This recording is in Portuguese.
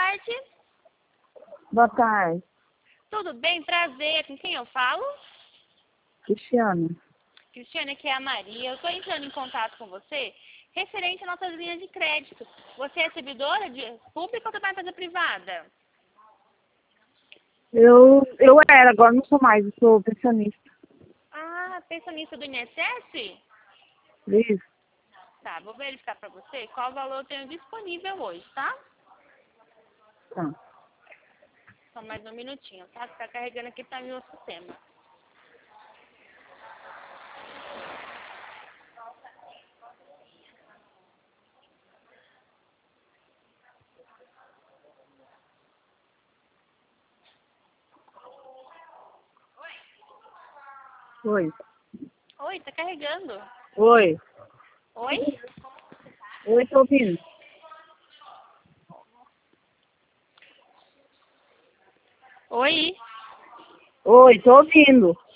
tarde. Boa tarde, Tudo bem? Prazer. Com quem eu falo? Cristiane. Cristiane, aqui é a Maria. Eu estou entrando em contato com você referente à nossa linha de crédito. Você é servidora de pública ou trabalha em empresa privada? Eu era, agora não sou mais, eu sou pensionista. Ah, pensionista do INSS? Isso. Tá, vou verificar para você qual valor eu tenho disponível hoje, tá? Tá. Só mais um minutinho, tá? Tá carregando aqui para meu sistema. Oi. Oi, tá carregando. Oi. Oi? Oi, tô ouvindo. Oi? Oi, tô ouvindo.